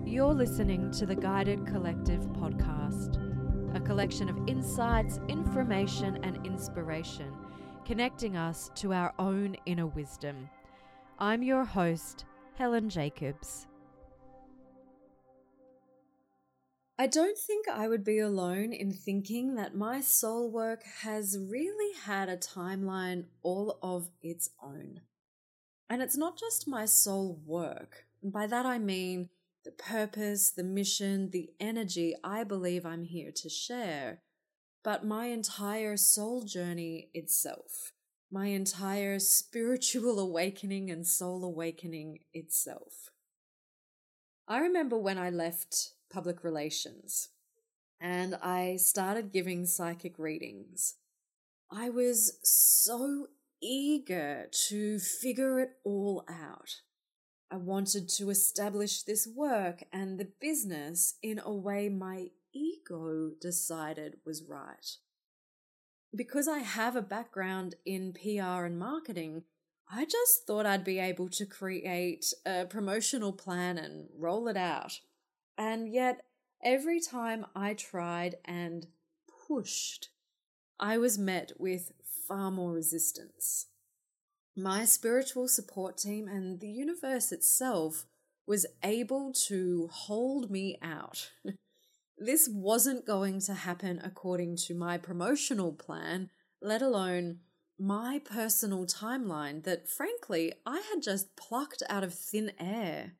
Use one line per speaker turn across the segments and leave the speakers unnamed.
You're listening to the Guided Collective podcast, a collection of insights, information, and inspiration, connecting us to our own inner wisdom. I'm your host, Helen Jacobs. I don't think I would be alone in thinking that my soul work has really had a timeline all of its own. And it's not just my soul work. And by that I mean the purpose, the mission, the energy I believe I'm here to share, but my entire soul journey itself, my entire spiritual awakening and soul awakening itself. I remember when I left public relations and I started giving psychic readings. I was so eager to figure it all out. I wanted to establish this work and the business in a way my ego decided was right. Because I have a background in PR and marketing, I just thought I'd be able to create a promotional plan and roll it out. And yet, every time I tried and pushed, I was met with far more resistance. My spiritual support team and the universe itself was able to hold me out. This wasn't going to happen according to my promotional plan, let alone my personal timeline that, frankly, I had just plucked out of thin air.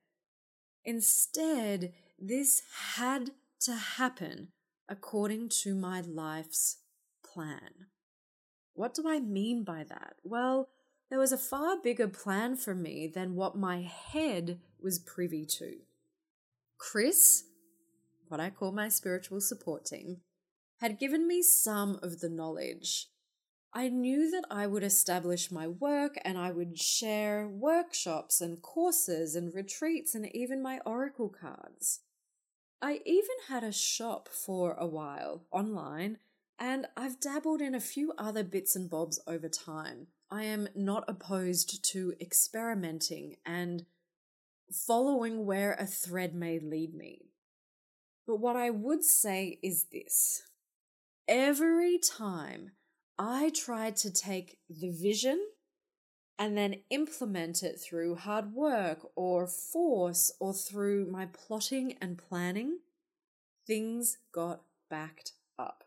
Instead, this had to happen according to my life's plan. What do I mean by that? Well, there was a far bigger plan for me than what my head was privy to. Chris, what I call my spiritual support team, had given me some of the knowledge. I knew that I would establish my work and I would share workshops and courses and retreats and even my oracle cards. I even had a shop for a while online, and I've dabbled in a few other bits and bobs over time. I am not opposed to experimenting and following where a thread may lead me. But what I would say is this. Every time I tried to take the vision and then implement it through hard work or force or through my plotting and planning, things got backed up.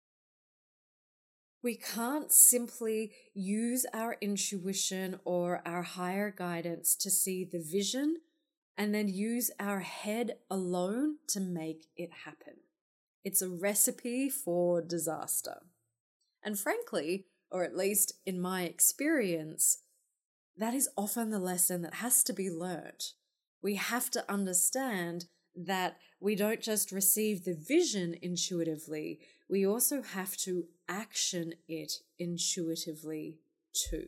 We can't simply use our intuition or our higher guidance to see the vision and then use our head alone to make it happen. It's a recipe for disaster. And frankly, or at least in my experience, that is often the lesson that has to be learnt. We have to understand that we don't just receive the vision intuitively, we also have to action it intuitively too.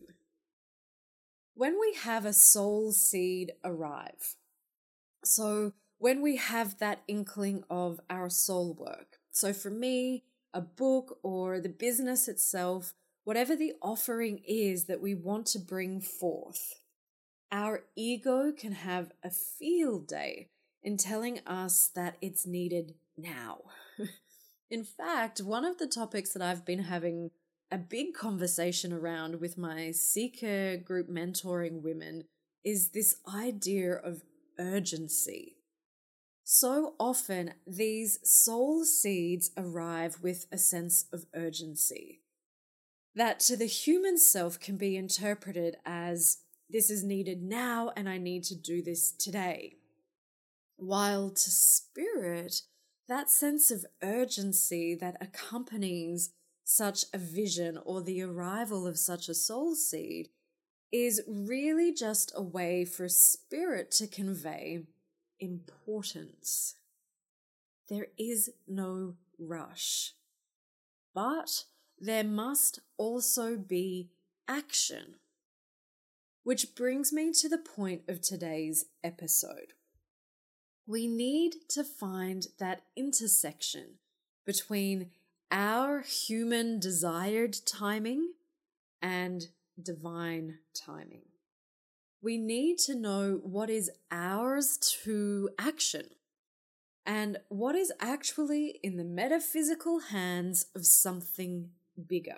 When we have a soul seed arrive, so when we have that inkling of our soul work, so for me, a book or the business itself, whatever the offering is that we want to bring forth, our ego can have a field day in telling us that it's needed now. In fact, one of the topics that I've been having a big conversation around with my Seeker group mentoring women is this idea of urgency. So often, these soul seeds arrive with a sense of urgency that to the human self can be interpreted as this is needed now and I need to do this today. While to spirit, that sense of urgency that accompanies such a vision or the arrival of such a soul seed is really just a way for spirit to convey importance. There is no rush, but there must also be action. Which brings me to the point of today's episode. We need to find that intersection between our human desired timing and divine timing. We need to know what is ours to action and what is actually in the metaphysical hands of something bigger.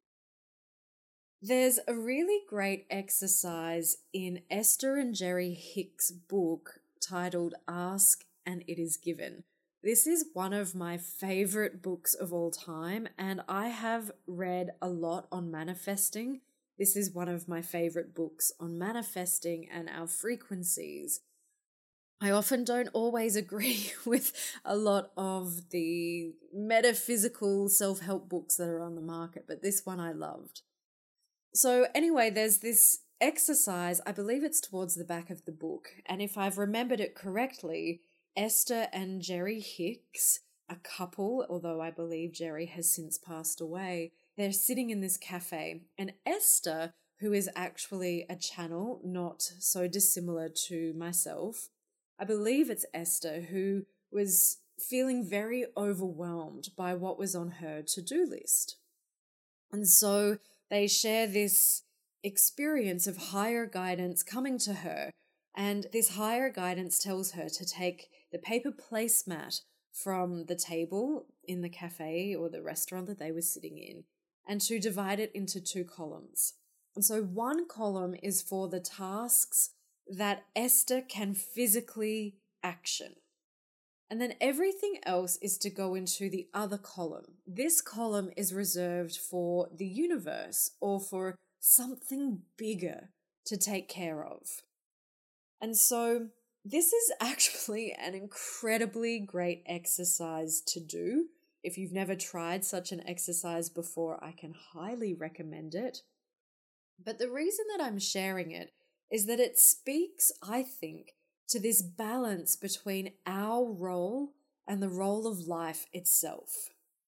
There's a really great exercise in Esther and Jerry Hicks' book titled Ask and It Is Given. This is one of my favorite books of all time, and I have read a lot on manifesting. This is one of my favorite books on manifesting and our frequencies. I often don't always agree with a lot of the metaphysical self-help books that are on the market, but this one I loved. So anyway, there's this exercise, I believe it's towards the back of the book, and if I've remembered it correctly, Esther and Jerry Hicks, a couple, although I believe Jerry has since passed away, they're sitting in this cafe, and Esther, who is actually a channel not so dissimilar to myself, I believe it's Esther, who was feeling very overwhelmed by what was on her to-do list. And so they share this experience of higher guidance coming to her, and this higher guidance tells her to take the paper placemat from the table in the cafe or the restaurant that they were sitting in and to divide it into 2 columns. And so one column is for the tasks that Esther can physically action. And then everything else is to go into the other column. This column is reserved for the universe or for something bigger to take care of. And so this is actually an incredibly great exercise to do. If you've never tried such an exercise before, I can highly recommend it. But the reason that I'm sharing it is that it speaks, I think, to this balance between our role and the role of life itself.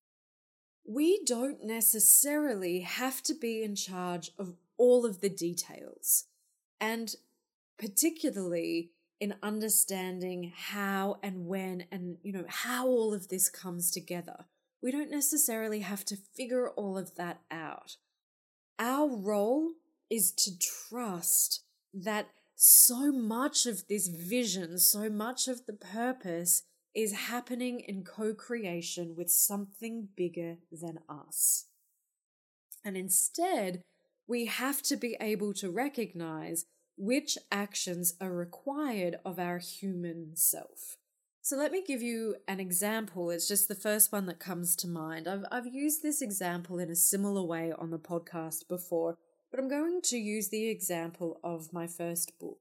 We don't necessarily have to be in charge of all of the details, and particularly in understanding how and when and, how all of this comes together. We don't necessarily have to figure all of that out. Our role is to trust that so much of this vision, so much of the purpose is happening in co-creation with something bigger than us. And instead, we have to be able to recognize which actions are required of our human self. So let me give you an example. It's just the first one that comes to mind. I've used this example in a similar way on the podcast before, but I'm going to use the example of my first book.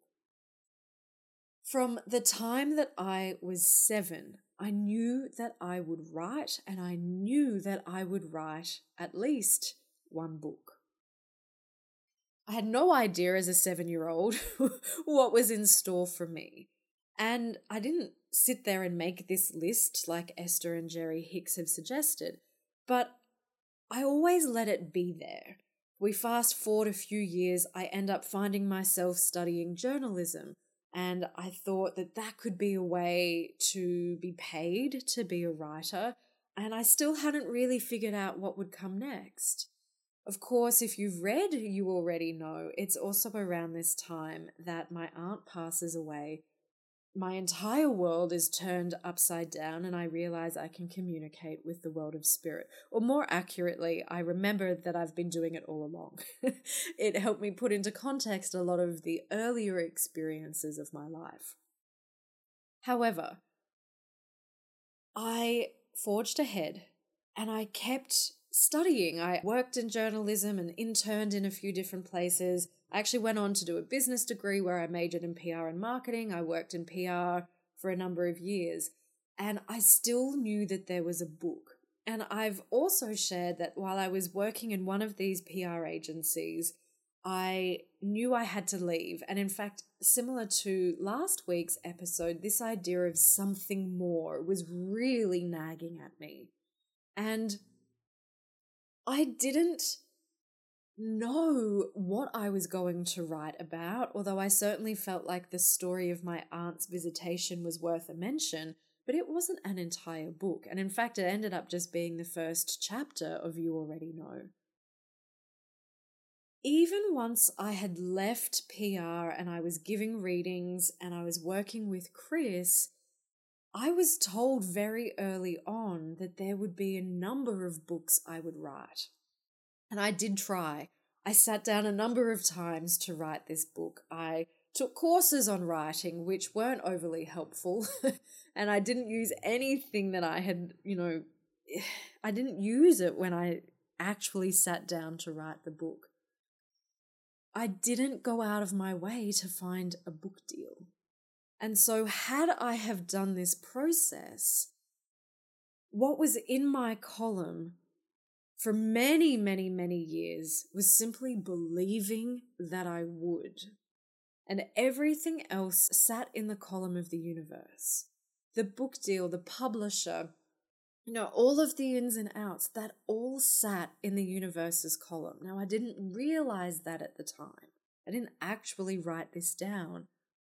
From the time that I was 7, I knew that I would write, and I knew that I would write at least one book. I had no idea as a 7-year-old what was in store for me. And I didn't sit there and make this list like Esther and Jerry Hicks have suggested, but I always let it be there. We fast forward a few years, I end up finding myself studying journalism, and I thought that that could be a way to be paid to be a writer, and I still hadn't really figured out what would come next. Of course, if you've read, you already know it's also around this time that my aunt passes away. My entire world is turned upside down, and I realize I can communicate with the world of spirit. Or more accurately, I remember that I've been doing it all along. It helped me put into context a lot of the earlier experiences of my life. However, I forged ahead and I kept studying. I worked in journalism and interned in a few different places. I actually went on to do a business degree where I majored in PR and marketing. I worked in PR for a number of years, and I still knew that there was a book. And I've also shared that while I was working in one of these PR agencies, I knew I had to leave. And in fact, similar to last week's episode, this idea of something more was really nagging at me. And I didn't know what I was going to write about, although I certainly felt like the story of my aunt's visitation was worth a mention, but it wasn't an entire book. And in fact, it ended up just being the first chapter of You Already Know. Even once I had left PR and I was giving readings and I was working with Chris, I was told very early on that there would be a number of books I would write. And I did try. I sat down a number of times to write this book. I took courses on writing, which weren't overly helpful. And I didn't use anything that I had, I didn't use it when I actually sat down to write the book. I didn't go out of my way to find a book deal. And so had I have done this process, what was in my column for many, many, many years was simply believing that I would. And everything else sat in the column of the universe. The book deal, the publisher, all of the ins and outs, that all sat in the universe's column. Now, I didn't realize that at the time. I didn't actually write this down.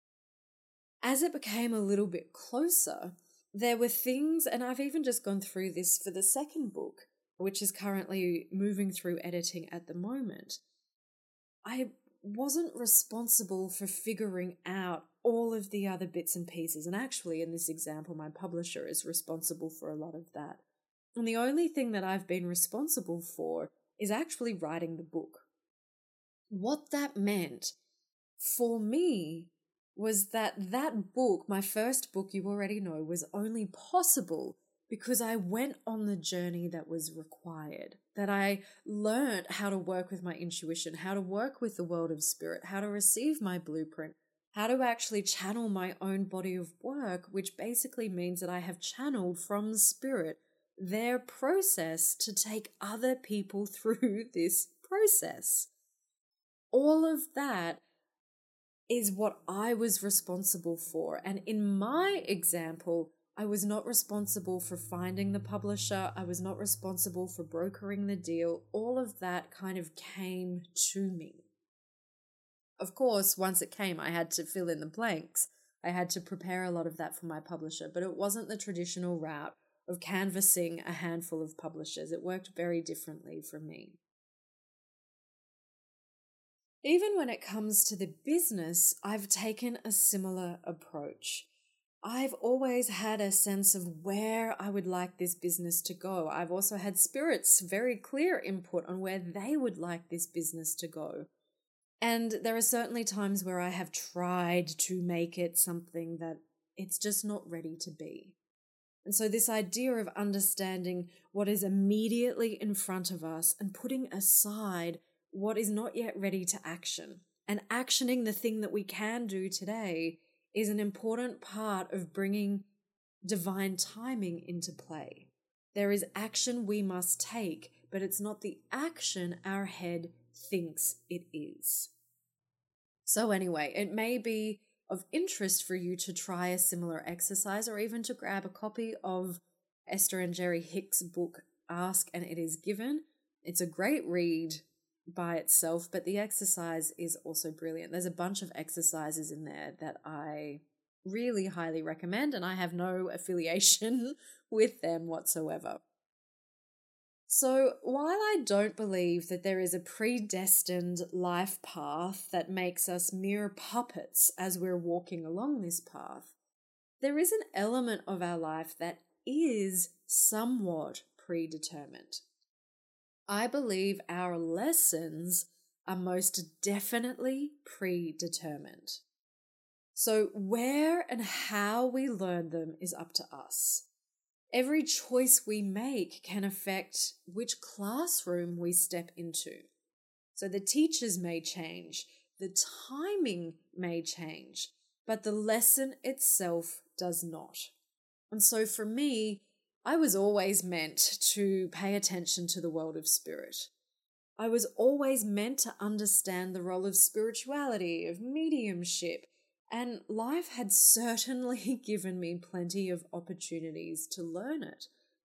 As it became a little bit closer, there were things, and I've even just gone through this for the second book, which is currently moving through editing at the moment. I wasn't responsible for figuring out all of the other bits and pieces. And actually, in this example, my publisher is responsible for a lot of that. And the only thing that I've been responsible for is actually writing the book. What that meant for me was that book, my first book, you already know, was only possible because I went on the journey that was required, that I learned how to work with my intuition, how to work with the world of spirit, how to receive my blueprint, how to actually channel my own body of work, which basically means that I have channeled from spirit their process to take other people through this process. All of that is what I was responsible for. And in my example, I was not responsible for finding the publisher. I was not responsible for brokering the deal. All of that kind of came to me. Of course, once it came, I had to fill in the blanks. I had to prepare a lot of that for my publisher, but it wasn't the traditional route of canvassing a handful of publishers. It worked very differently for me. Even when it comes to the business, I've taken a similar approach. I've always had a sense of where I would like this business to go. I've also had spirit's very clear input on where they would like this business to go. And there are certainly times where I have tried to make it something that it's just not ready to be. And so this idea of understanding what is immediately in front of us and putting aside what is not yet ready to action and actioning the thing that we can do today is an important part of bringing divine timing into play. There is action we must take, but it's not the action our head thinks it is. So anyway, it may be of interest for you to try a similar exercise or even to grab a copy of Esther and Jerry Hicks' book, Ask and It Is Given. It's a great read by itself, but the exercise is also brilliant. There's a bunch of exercises in there that I really highly recommend, and I have no affiliation with them whatsoever. So while I don't believe that there is a predestined life path that makes us mere puppets as we're walking along this path, there is an element of our life that is somewhat predetermined. I believe our lessons are most definitely predetermined. So where and how we learn them is up to us. Every choice we make can affect which classroom we step into. So the teachers may change, the timing may change, but the lesson itself does not. And so for me, I was always meant to pay attention to the world of spirit. I was always meant to understand the role of spirituality, of mediumship, and life had certainly given me plenty of opportunities to learn it.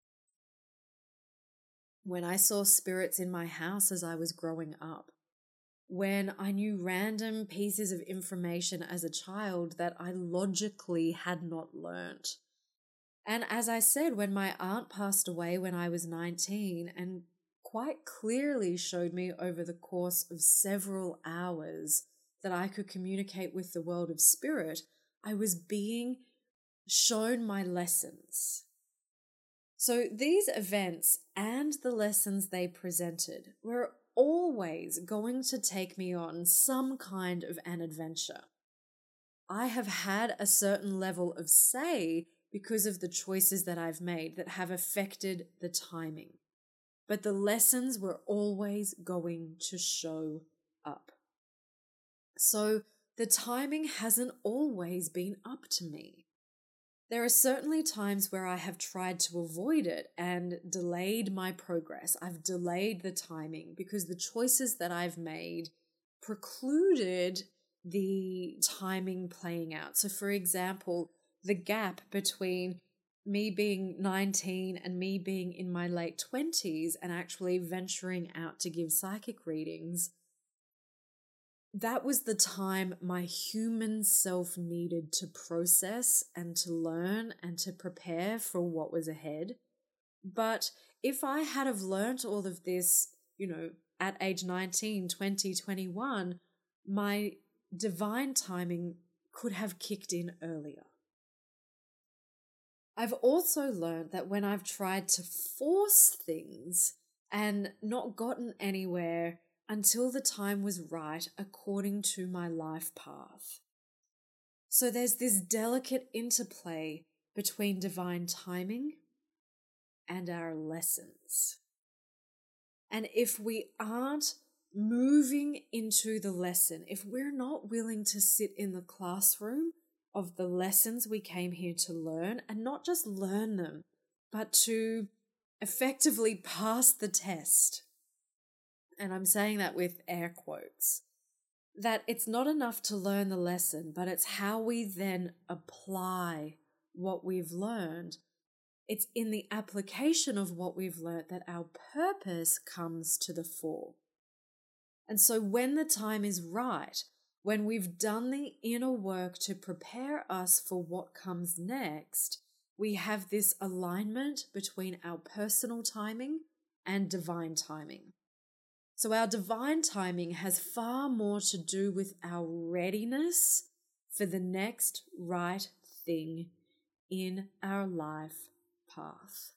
When I saw spirits in my house as I was growing up, when I knew random pieces of information as a child that I logically had not learnt. And as I said, when my aunt passed away when I was 19 and quite clearly showed me over the course of several hours that I could communicate with the world of spirit, I was being shown my lessons. So these events and the lessons they presented were always going to take me on some kind of an adventure. I have had a certain level of say because of the choices that I've made that have affected the timing. But the lessons were always going to show up. So the timing hasn't always been up to me. There are certainly times where I have tried to avoid it and delayed my progress. I've delayed the timing because the choices that I've made precluded the timing playing out. So, for example, the gap between me being 19 and me being in my late 20s and actually venturing out to give psychic readings, that was the time my human self needed to process and to learn and to prepare for what was ahead. But if I had have learnt all of this, at age 19, 20, 21, my divine timing could have kicked in earlier. I've also learned that when I've tried to force things and not gotten anywhere until the time was right according to my life path. So there's this delicate interplay between divine timing and our lessons. And if we aren't moving into the lesson, if we're not willing to sit in the classroom of the lessons we came here to learn, and not just learn them, but to effectively pass the test, and I'm saying that with air quotes, that it's not enough to learn the lesson, but it's how we then apply what we've learned. It's in the application of what we've learned that our purpose comes to the fore. And so when the time is right, when we've done the inner work to prepare us for what comes next, we have this alignment between our personal timing and divine timing. So our divine timing has far more to do with our readiness for the next right thing in our life path.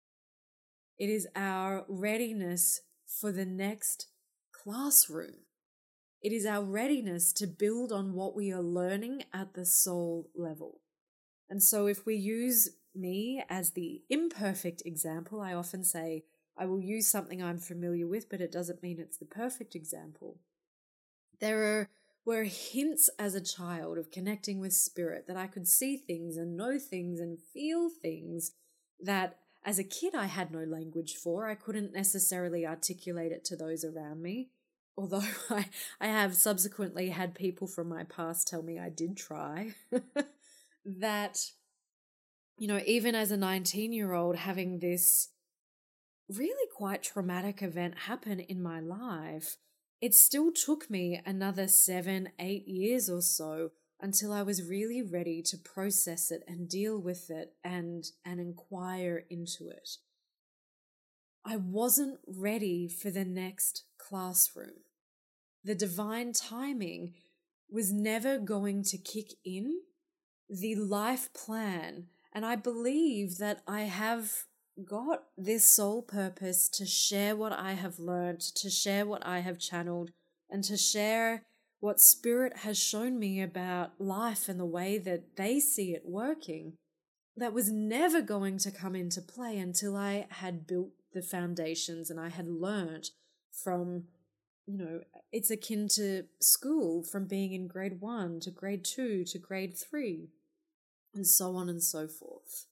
It is our readiness for the next classroom. It is our readiness to build on what we are learning at the soul level. And so if we use me as the imperfect example, I often say, I will use something I'm familiar with, but it doesn't mean it's the perfect example. There were hints as a child of connecting with spirit, that I could see things and know things and feel things that as a kid I had no language for. I couldn't necessarily articulate it to those around me, although I have subsequently had people from my past tell me I did try. That, even as a 19-year-old having this really quite traumatic event happen in my life, it still took me another 7-8 years or so until I was really ready to process it and deal with it and inquire into it. I wasn't ready for the next classroom. The divine timing was never going to kick in. The life plan, and I believe that I have got this soul purpose to share what I have learned, to share what I have channeled, and to share what spirit has shown me about life and the way that they see it working. That was never going to come into play until I had built the foundations and I had learned from, it's akin to school, from being in grade 1 to grade 2 to grade 3, and so on and so forth.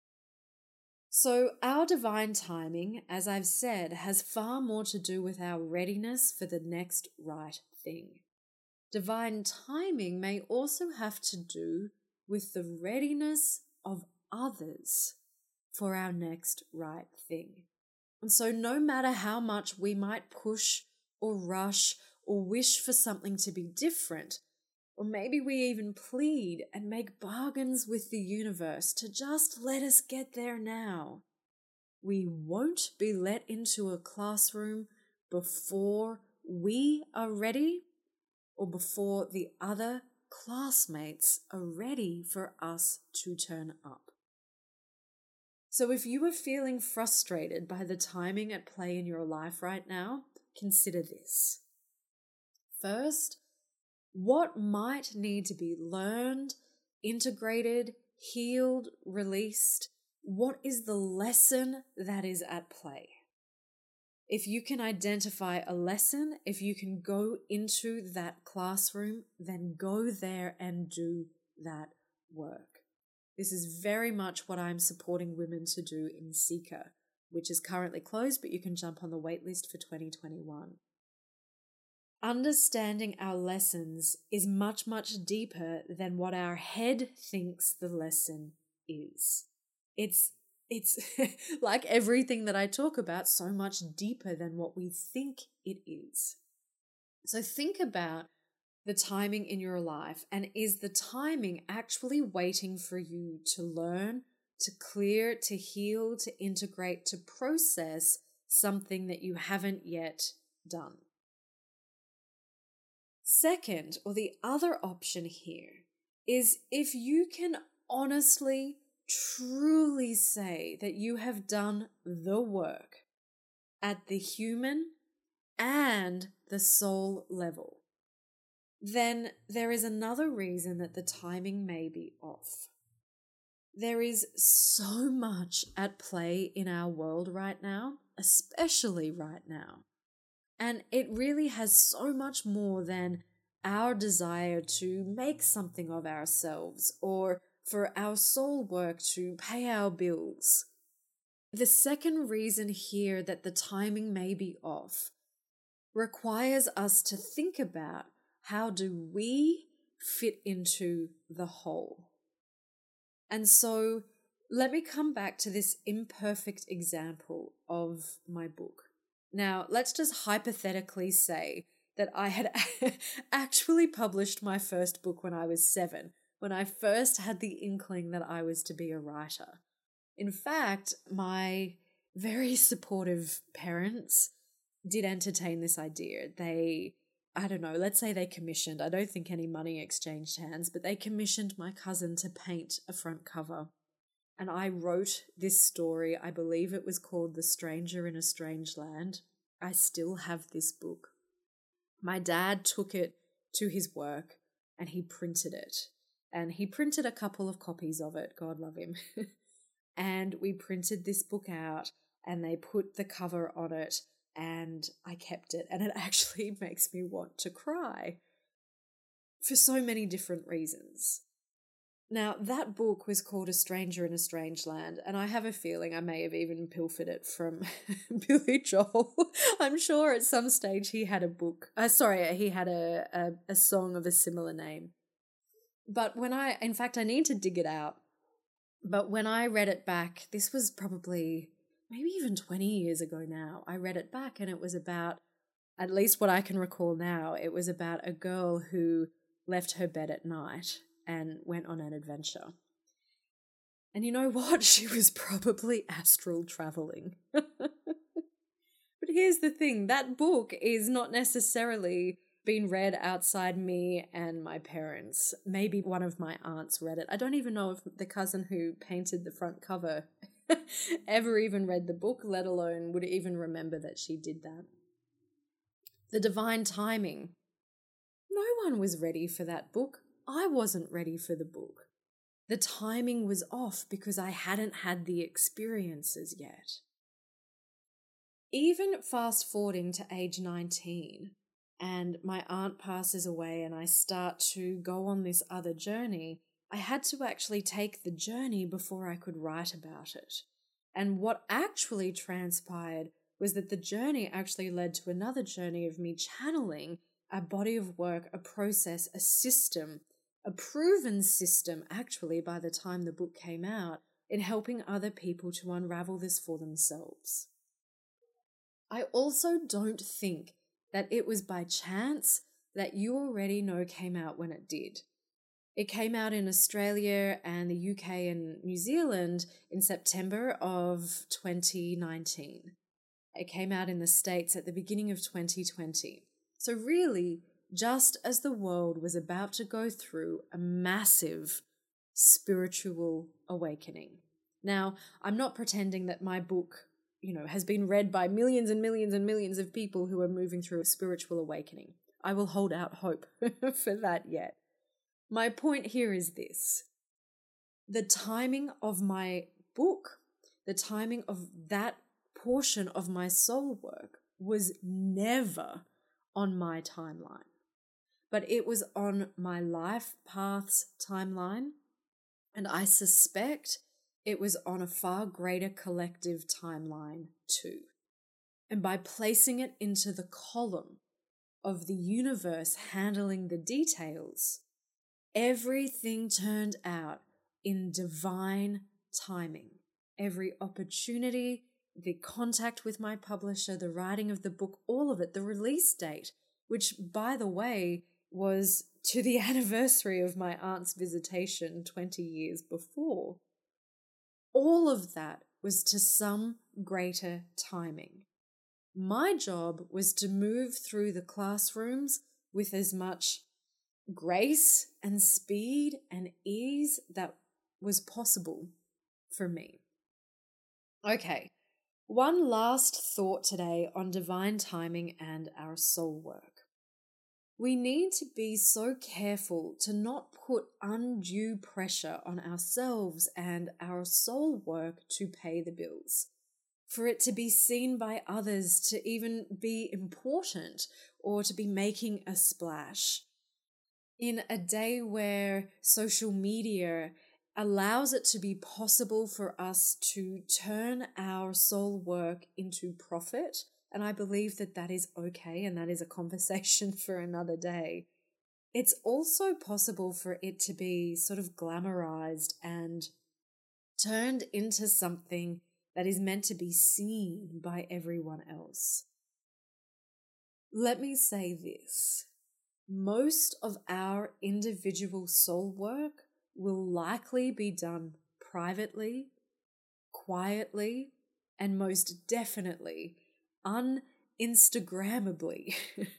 So our divine timing, as I've said, has far more to do with our readiness for the next right thing. Divine timing may also have to do with the readiness of others for our next right thing. And so no matter how much we might push or rush or wish for something to be different, or maybe we even plead and make bargains with the universe to just let us get there now, we won't be let into a classroom before we are ready or before the other classmates are ready for us to turn up. So if you are feeling frustrated by the timing at play in your life right now, consider this. First, what might need to be learned, integrated, healed, released? What is the lesson that is at play? If you can identify a lesson, if you can go into that classroom, then go there and do that work. This is very much what I'm supporting women to do in Seeker, which is currently closed, but you can jump on the waitlist for 2021. Understanding our lessons is much, much deeper than what our head thinks the lesson is. It's like everything that I talk about, so much deeper than what we think it is. So think about the timing in your life, and is the timing actually waiting for you to learn, to clear, to heal, to integrate, to process something that you haven't yet done? Second, or the other option here, is if you can honestly, truly say that you have done the work at the human and the soul level, then there is another reason that the timing may be off. There is so much at play in our world right now, especially right now. And it really has so much more than our desire to make something of ourselves or for our soul work to pay our bills. The second reason here that the timing may be off requires us to think about, how do we fit into the whole? And so let me come back to this imperfect example of my book. Now, let's just hypothetically say that I had actually published my first book when I was 7, when I first had the inkling that I was to be a writer. In fact, my very supportive parents did entertain this idea. Let's say they commissioned, I don't think any money exchanged hands, but they commissioned my cousin to paint a front cover. And I wrote this story. I believe it was called The Stranger in a Strange Land. I still have this book. My dad took it to his work and he printed it. And he printed a couple of copies of it, God love him. And we printed this book out and they put the cover on it and I kept it. And it actually makes me want to cry for so many different reasons. Now, that book was called A Stranger in a Strange Land, and I have a feeling I may have even pilfered it from Billy Joel. I'm sure at some stage he had a book. He had a song of a similar name. But in fact, I need to dig it out. But when I read it back, this was probably maybe even 20 years ago now, I read it back and it was about, at least what I can recall now, it was about a girl who left her bed at night and went on an adventure. And you know what? She was probably astral traveling. But here's the thing, that book is not necessarily being read outside me and my parents. Maybe one of my aunts read it. I don't even know if the cousin who painted the front cover ever even read the book, let alone would even remember that she did that. The divine timing. No one was ready for that book. I wasn't ready for the book. The timing was off because I hadn't had the experiences yet. Even fast forwarding to age 19, and my aunt passes away and I start to go on this other journey, I had to actually take the journey before I could write about it. And what actually transpired was that the journey actually led to another journey of me channeling a body of work, a process, a system, a proven system actually by the time the book came out, in helping other people to unravel this for themselves. I also don't think that it was by chance that You Already Know came out when it did. It came out in Australia and the UK and New Zealand in September of 2019. It came out in the States at the beginning of 2020. So really, just as the world was about to go through a massive spiritual awakening. Now, I'm not pretending that my book, has been read by millions and millions and millions of people who are moving through a spiritual awakening. I will hold out hope for that yet. My point here is this. The timing of my book, the timing of that portion of my soul work was never on my timeline, but it was on my life path's timeline, and I suspect it was on a far greater collective timeline too. And by placing it into the column of the universe handling the details, everything turned out in divine timing. Every opportunity, the contact with my publisher, the writing of the book, all of it, the release date, which, by the way, was to the anniversary of my aunt's visitation 20 years before. All of that was to some greater timing. My job was to move through the classrooms with as much grace and speed and ease that was possible for me. Okay, one last thought today on divine timing and our soul work. We need to be so careful to not put undue pressure on ourselves and our soul work to pay the bills, for it to be seen by others to even be important or to be making a splash. In a day where social media allows it to be possible for us to turn our soul work into profit, and I believe that that is okay, and that is a conversation for another day. It's also possible for it to be sort of glamorized and turned into something that is meant to be seen by everyone else. Let me say this. Most of our individual soul work will likely be done privately, quietly, and most definitely un-Instagrammably.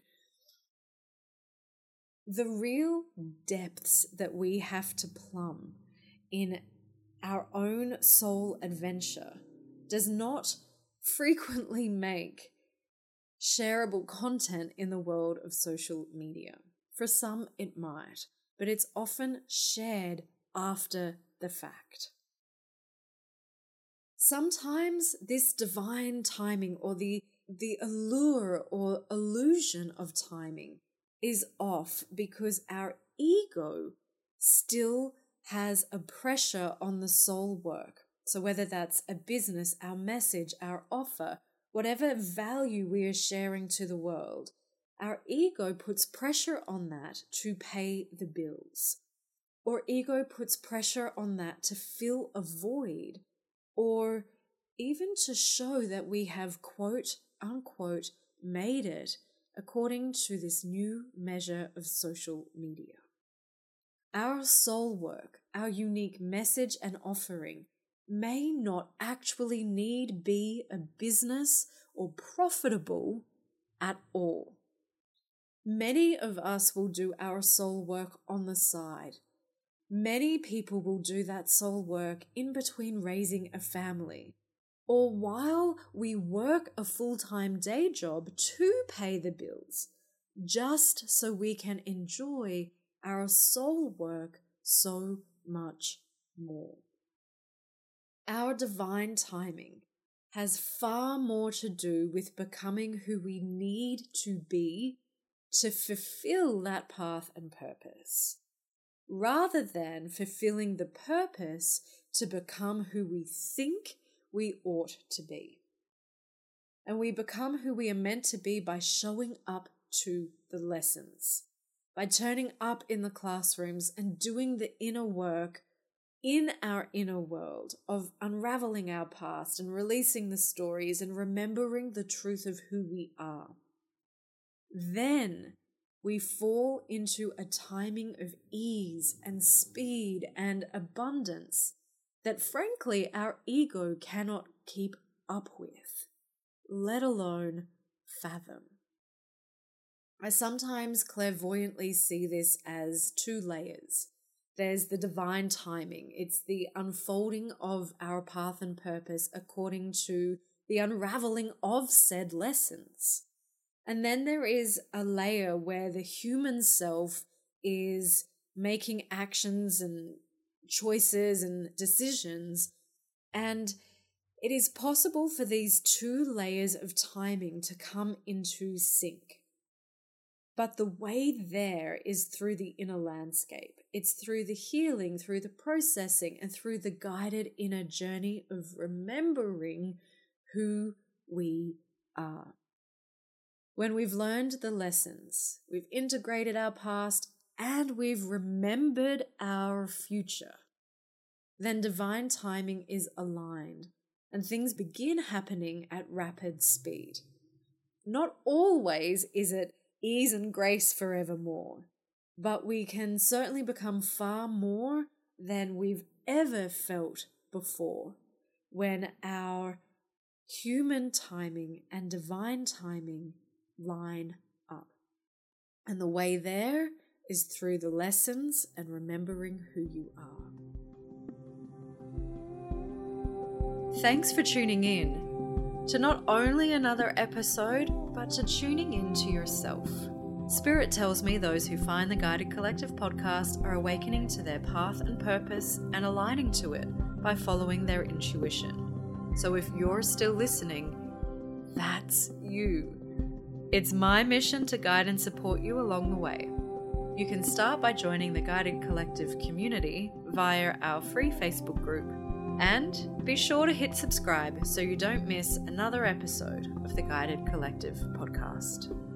The real depths that we have to plumb in our own soul adventure does not frequently make shareable content in the world of social media. For some, it might, but it's often shared after the fact. Sometimes this divine timing or the allure or illusion of timing is off because our ego still has a pressure on the soul work. So whether that's a business, our message, our offer, whatever value we are sharing to the world, our ego puts pressure on that to pay the bills. Or ego puts pressure on that to fill a void, or even to show that we have quote unquote made it according to this new measure of social media. Our soul work, our unique message and offering may not actually need be a business or profitable at all. Many of us will do our soul work on the side. Many people will do that soul work in between raising a family, or while we work a full-time day job to pay the bills, just so we can enjoy our soul work so much more. Our divine timing has far more to do with becoming who we need to be to fulfill that path and purpose, rather than fulfilling the purpose to become who we think we ought to be. And we become who we are meant to be by showing up to the lessons, by turning up in the classrooms and doing the inner work in our inner world of unraveling our past and releasing the stories and remembering the truth of who we are. Then we fall into a timing of ease and speed and abundance that frankly our ego cannot keep up with, let alone fathom. I sometimes clairvoyantly see this as two layers. There's the divine timing. It's the unfolding of our path and purpose according to the unraveling of said lessons. And then there is a layer where the human self is making actions and choices and decisions. And it is possible for these two layers of timing to come into sync. But the way there is through the inner landscape. It's through the healing, through the processing, and through the guided inner journey of remembering who we are. When we've learned the lessons, we've integrated our past, and we've remembered our future, then divine timing is aligned and things begin happening at rapid speed. Not always is it ease and grace forevermore, but we can certainly become far more than we've ever felt before when our human timing and divine timing line up. And the way there is through the lessons and remembering who you are. Thanks for tuning in to not only another episode, but to tuning into yourself. Spirit tells me those who find the Guided Collective podcast are awakening to their path and purpose and aligning to it by following their intuition. So if you're still listening, that's you. It's my mission to guide and support you along the way. You can start by joining the Guided Collective community via our free Facebook group. And be sure to hit subscribe so you don't miss another episode of the Guided Collective podcast.